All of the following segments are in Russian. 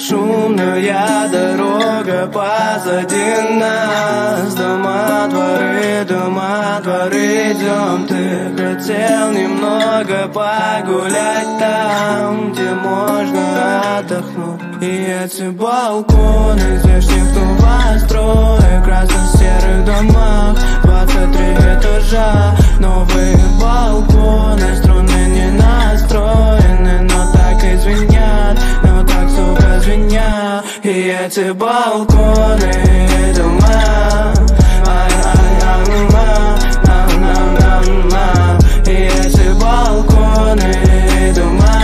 Шумная дорога позади нас. Дома, дворы, идем. Ты хотел немного погулять там, где можно отдохнуть. И эти балконы здешних новостроек, красно-серых домах, 23 этажа. Новые балконы, струны не настроены, но так и звенят, но так, сука, звенят. И эти балконы дома, и эти балконы дома.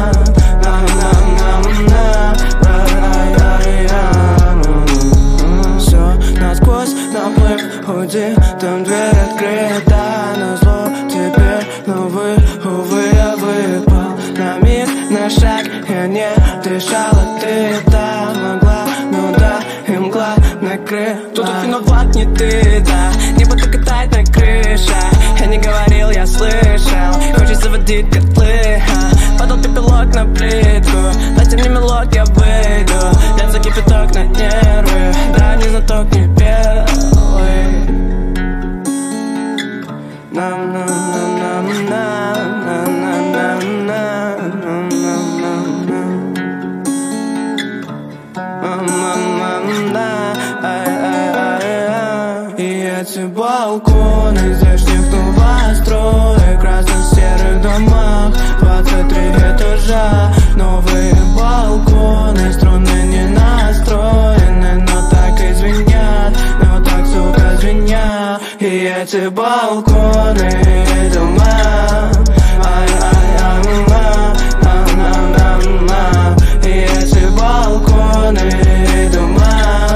Все насквозь наплыв, уйди, там дверь открыта. Назло теперь, увы, я выпал на миг, на шаг. Я не дышала, ты там могла, ну да, и мгла накрыт. Тут виноват не ты, да, небо так катает на крышах. Я не говорил, я слышал, хочешь заводить котлы, падал пепелок на плитку, дайте мне мелок, я выйду. Льется кипяток на нервы, да, не знаток, не белый. И эти балконы здешних новостроек, красно-серых домах, 23 этажа. Новые балконы, струны не настроены, но так и звенят, но так, сука, звенят. И эти балконы дома, и эти балконы дома.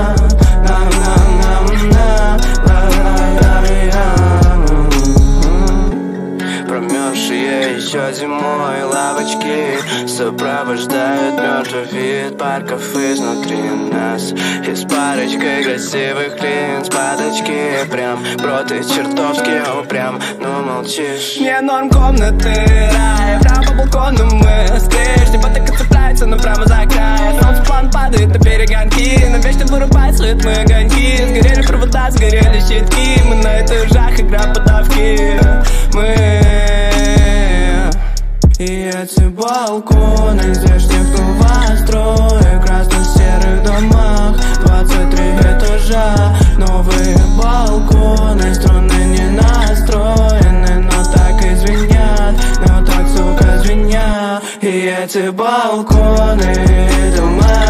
Промерзшие еще зимой лавочки сопровождают мертвый вид парков изнутри нас. И с парочкой красивых лиц под очки прям, бро, ты чертовски упрям, но молчишь. Не норм комнаты рая, прям по балкону мы стоишь. Небо так и цепляется, но прямо за край. Солнцеплан падает на перегонки, но вечно вырубает свет мы огоньки. Сгорели провода, сгорели щитки, мы на этажах, игра подавки. Мы и эти балконы здешних новостроек, красно-серых домах, 23 этажа. Новые балконы, струны не настроены, но так и звенят, но так, сука, звенят. И эти балконы дома.